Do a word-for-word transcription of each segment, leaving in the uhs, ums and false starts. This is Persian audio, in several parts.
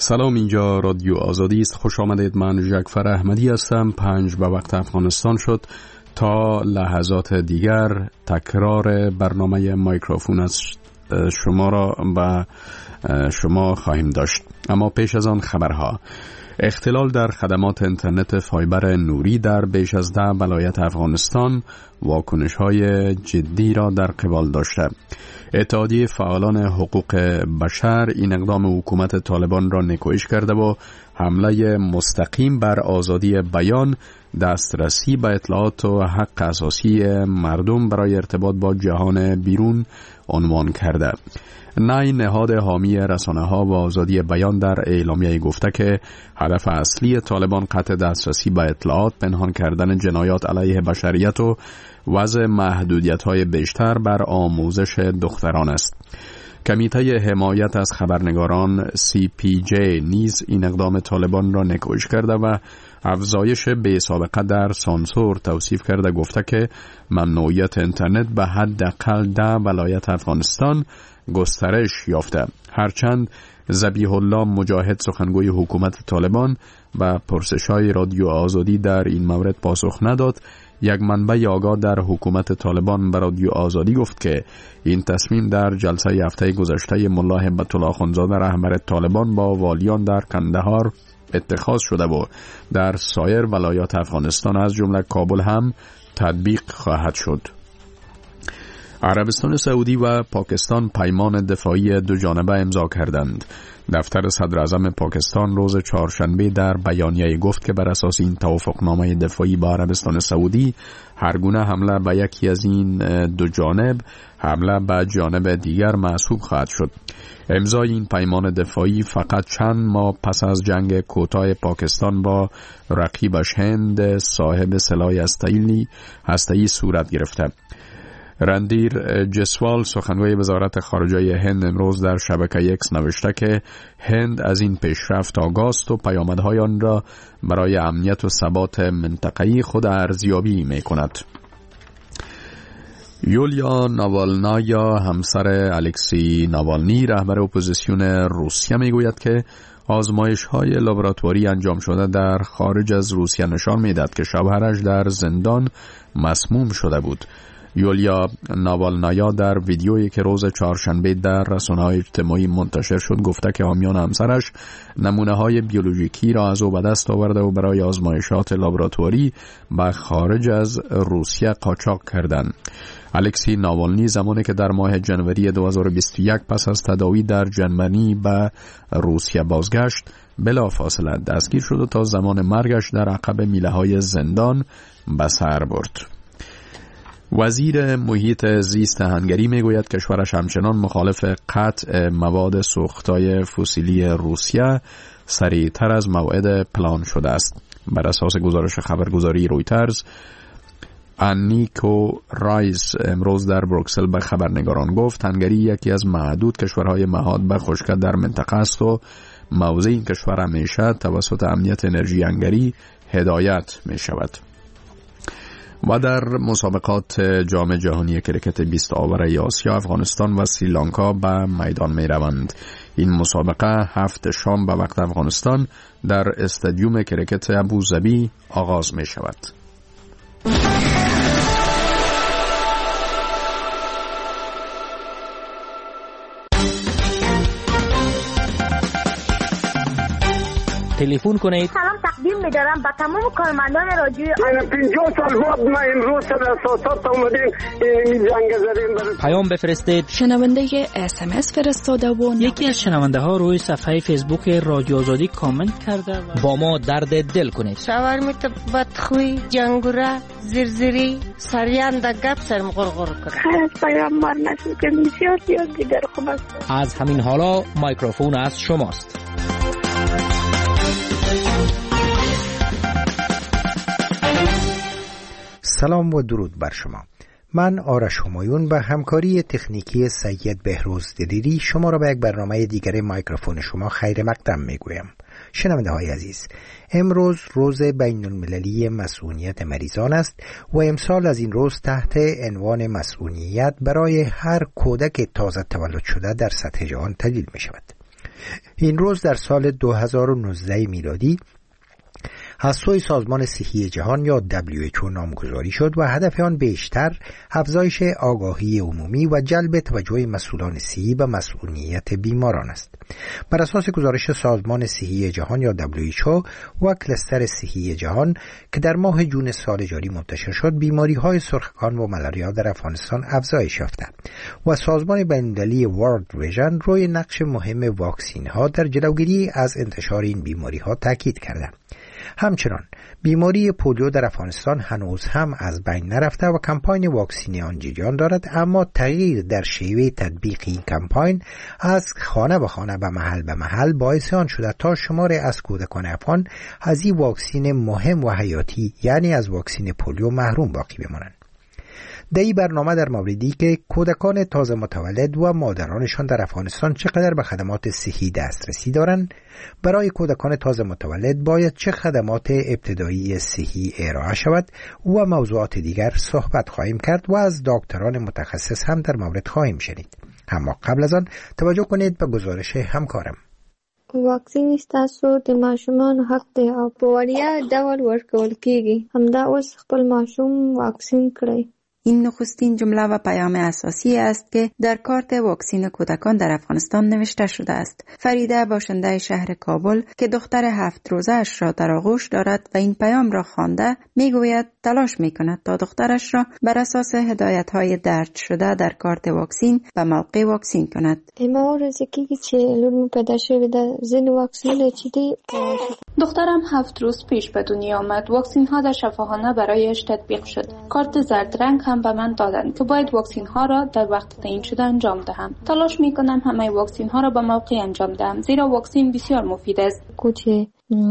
سلام، اینجا رادیو آزادی است. خوش آمدید. من جعفر احمدی هستم. پنج به وقت افغانستان شد. تا لحظات دیگر تکرار برنامه مایکروفون از شما را به شما خواهیم داشت. اما پیش از آن خبرها. اختلال در خدمات اینترنت فایبر نوری در بیش از ده ولایت افغانستان واکنش‌های جدی را در قبال داشته. اتحادیه فعالان حقوق بشر این اقدام حکومت طالبان را نیکویش کرده و حمله مستقیم بر آزادی بیان، دسترسی به اطلاعات و حق اساسی مردم برای ارتباط با جهان بیرون عنوان کرده. نای نهاد حامی رسانه‌ها و آزادی بیان در اعلامیه گفته که هدف اصلی طالبان قطع دسترسی به اطلاعات، پنهان کردن جنایات علیه بشریت و وضع محدودیت‌های بیشتر بر آموزش دختران است. کمیته حمایت از خبرنگاران سی پی جی نیز این اقدام طالبان را نیکویش کرده و افزایش بی سابقه در سانسور توصیف کرده، گفته که ممنوعیت اینترنت به حداقل ده ولایت افغانستان گسترش یافته. هرچند ذبیح الله مجاهد، سخنگوی حکومت طالبان، و پرسش‌های رادیو آزادی در این مورد پاسخ نداد، یک منبع آگاه در حکومت طالبان به رادیو آزادی گفت که این تصمیم در جلسه هفته گذشته ملا هیبت الله اخندزاده رهبر طالبان با والیان در کندهار اتخاذ شده و در سایر ولایات افغانستان از جمله کابل هم تطبیق خواهد شد. عربستان سعودی و پاکستان پیمان دفاعی دو جانبه امضا کردند. دفتر صدر اعظم پاکستان روز چهارشنبه در بیانیه گفت که بر اساس این توافقنامه دفاعی با عربستان سعودی هر گونه حمله به یکی از این دو جانب حمله به جانب دیگر محسوب خواهد شد. امضای این پیمان دفاعی فقط چند ماه پس از جنگ کوتاه پاکستان با رقیبش هند صاحب سلاح هسته‌ای صورت گرفته. رندیر جسوال، سخنگوی وزارت خارجه هند، امروز در شبکه ایکس نوشته که هند از این پیشرفت آگاه است و پیامدهای آن را برای امنیت و ثبات منطقه‌ای خود ارزیابی می‌کند. یولیا ناوالنایا، همسر الکسی ناوالنی، رهبر اپوزیسیون روسیه، میگوید که آزمایش‌های لابراتواری انجام شده در خارج از روسیه نشان می‌دهد که شوهرش در زندان مسموم شده بود. یولیا ناوالنایا در ویدیویی که روز چهارشنبه در رسانه‌های اجتماعی منتشر شد گفته که حامیان همسرش نمونه‌های بیولوژیکی را از او به دست آورده و برای آزمایشات لابراتواری به خارج از روسیه قاچاق کردند. الکسی ناوالنی زمانی که در ماه جنوری دو هزار و بیست و یک پس از تداوی در ژرمنی به روسیه بازگشت، بلافاصله دستگیر شد و تا زمان مرگش در عقب میله‌های زندان به سر برد. وزیر محیط زیست هنگری میگوید کشورش همچنان مخالف قطع مواد سوختای فسیلی روسیه سریعتر از موعد پلان شده است. بر اساس گزارش خبرگزاری رویترز، انیکو رایس امروز در بروکسل به خبرنگاران گفت هنگری یکی از معدود کشورهای مهاد به خشکی در منطقه است و موضع این کشور همیشه توسط امنیت انرژی هنگری هدایت می شود. و در مسابقات جام جهانی کرکت بیست آوره آسیا، افغانستان و سریلانکا به میدان می روند. این مسابقه هفت شام به وقت افغانستان در استادیوم کرکت ابوظبی آغاز می شود. تلفن کنید. سلام تقدیم می‌دارم به تمام کارمندان رادیو. من پنجاه سال بعد ما امروز در اساسات اومدیم این جنگ زدیم. پیام بفرستید. شنونده اس ام اس فرستاده و یکی از شنونده ها روی صفحه فیسبوک رادیو آزادی کامنت کرده و با ما درد دل کنید. شاورمیت بدخوی، جنگوره، زرزری، سریان در گپ سرم غرغر کرد. خیلی از پیام مار نشد که بسیار زیاد دیگر خوب است. از همین حالا مایکروفون از شماست. سلام و درود بر شما. من آرش همایون به همکاری تکنیکی سید بهروز دلیری شما را به یک برنامه دیگر مایکروفون شما خیر مقدم میگویم. شنونده های عزیز، امروز روز بین المللی مسئولیت مریضان است و امسال از این روز تحت عنوان مسئولیت برای هر کودک تازه تولد شده در سطح جهان تجلیل می شود. این روز در سال دو هزار و نوزده میلادی از سوی سازمان صحی جهان یا دبلیو اچ او نامگذاری شد و هدف آن بیشتر افزایش آگاهی عمومی و جلب توجه مسئولان صحی به مسئولیت بیماران است. بر اساس گزارش سازمان صحی جهان یا دبلیو اچ او و کلستر صحی جهان که در ماه جون سال جاری منتشر شد، بیماری‌های سرخکان و ملاریا در افغانستان افزایش یافته و سازمان بین‌المللی ورلد ویژن روی نقش مهم واکسین‌ها در جلوگیری از انتشار این بیماری‌ها تاکید کرده. همچنان بیماری پولیو در افغانستان هنوز هم از بین نرفته و کمپاین واکسینی آن جریان دارد، اما تغییر در شیوه تطبیق این کمپاین از خانه به خانه و محل به محل باعث آن شده تا شمار از کودکان افغان از این واکسین مهم و حیاتی یعنی از واکسین پولیو محروم باقی بمانند. در این برنامه در موردی که کودکان تازه متولد و مادرانشان در افغانستان چقدر به خدمات صحی دسترسی دارند، برای کودکان تازه متولد باید چه خدمات ابتدایی صحی ارائه شود و موضوعات دیگر صحبت خواهیم کرد و از دکتران متخصص هم در مورد خواهیم شنید. اما قبل از آن توجه کنید به گزارش همکارم. واکسین ستاسو د ماشومان حق دی او په وړیا ډول ورکول کیږي. همدا اوس خپل ماشوم واکسین کړئ. این نخستین جمله و پیام اساسی است که در کارت واکسین کودکان در افغانستان نوشته شده است. فریده باشنده شهر کابل که دختر هفت روزه اش را در آغوش دارد و این پیام را خوانده میگوید تلاش میکند تا دخترش را بر اساس هدایت های درج شده در کارت واکسین به موقع واکسین کند. ما ورزکی چې لور پیدا شوی د زین واکسین چې دی دخترم هفت روز پیش به دنیا آمد. واکسین ها در شفاخانه برایش تطبیق شد. کارت زرد رنگ هم به من دادند که باید واکسین ها را در وقت تعیین شده انجام دهم. تلاش می کنم همه واکسین ها را به موقع انجام دهم، زیرا واکسین بسیار مفید است. کوچه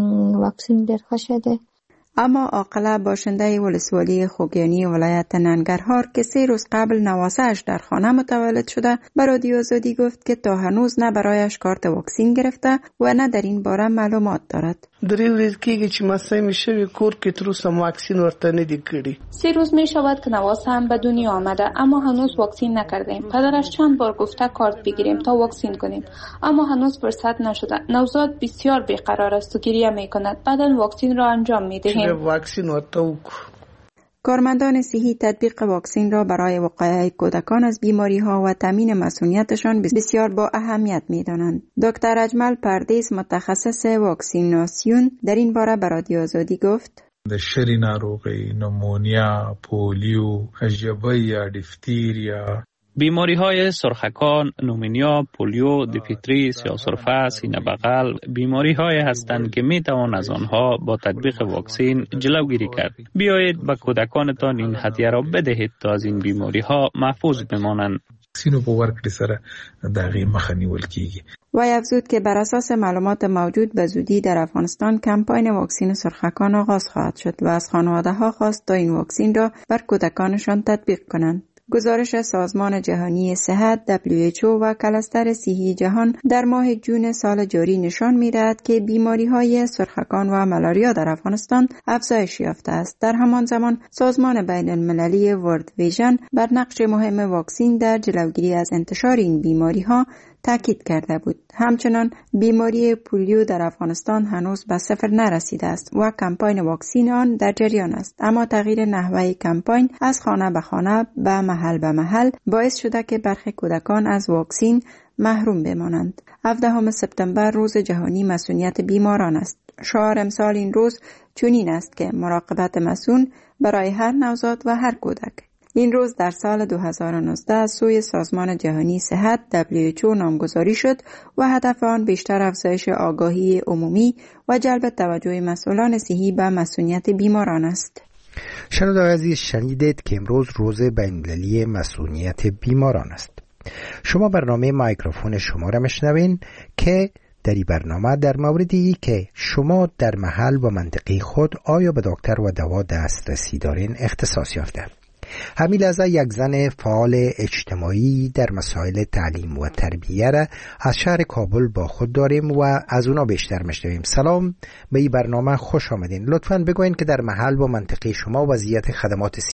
واکسین در خوشده. اما عاقله باشنده ولسوالی خوگیانی ولایت ننگرهار که سه روز قبل نواسه‌اش در خانه متولد شده به رادیو آزادی گفت که تا هنوز نه برایش کارت واکسین گرفته و نه در این باره معلومات دارد. درې ورځې کېږي چې ماسه مې شوی کور کې تر اوسه واکسین ورته نه دی کړی. سه روز می شود که نواسه هم به دنیا آمده اما هنوز واکسین نکردیم. پدرش چند بار گفته کارت بگیریم تا واکسین کنیم اما هنوز فرصت نشده. نوزاد بسیار بیقرار است و گریه میکند. بعداً واکسین را انجام میدهیم. واکسین ورته وکړو. کارمندان صحی تطبیق واکسین را برای وقایع کودکان از بیماری ها و تامین مسئولیتشان بسیار با اهمیت می دانند. دکتر اجمل پردیس متخصص واکسیناسیون در این باره به رادیو آزادی گفت: د شری ناروغی، نمونیا، پولیو، ژبه یا دیفتریا، بیماری های سرخکان، نومونیا، پولیو، دیفتری، سیاه‌سرفه، سینه بغل بیماری های هستند که می توان از آنها با تطبیق واکسین جلوگیری کرد. بیایید به کودکانتان این هدیه را بدهید تا از این بیماری ها محفوظ بمانند. واکسینو په ورکړې سره د هغې مخه نیول کیږي. وی افزود که بر اساس معلومات موجود به زودی در افغانستان کمپاین واکسین سرخکان آغاز خواهد شد و از خانواده ها خواست تا این واکسین را بر کودکانشان تطبیق کنند. گزارش سازمان جهانی صحت دبلیو اچ او و کلستر صحی جهان در ماه جون سال جاری نشان می‌دهد که بیماری‌های سرخکان و ملاریا در افغانستان افزایش یافته است. در همان زمان سازمان بین‌المللی ورلد ویژن بر نقش مهم واکسین در جلوگیری از انتشار این بیماری‌ها تاکید کرده بود. همچنان بیماری پولیو در افغانستان هنوز به صفر نرسیده است و کمپاین واکسین آن در جریان است، اما تغییر نحوه کمپاین از خانه به خانه به محل به محل باعث شده که برخی کودکان از واکسین محروم بمانند. هفدهم سپتامبر روز جهانی مسئولیت بیماران است. شعار امسال این روز چنین است که مراقبت مسئول برای هر نوزاد و هر کودک. این روز در سال دو هزار و نوزده از سوی سازمان جهانی صحت دبلیو اچ او نامگذاری شد و هدف آن بیشتر افزایش آگاهی عمومی و جلب توجه مسئولان صحی به مسئولیت بیماران است. شنوندگان عزیز، شنیدید که امروز روز بین‌المللی مسئولیت بیماران است. شما برنامه مایکروفون شما را میشنوین که در این برنامه در موردی که شما در محل و منطقه خود آیا به دکتر و دوا دسترسی دارین اختصاص یافته. همین لحظه یک زن فعال اجتماعی در مسائل تعلیم و تربیه را از شهر کابل با خود داریم و از اونا بیشتر میشنویم. سلام، به این برنامه خوش آمدین. لطفاً بگوین که در محل و منطقه شما وضعیت خدمات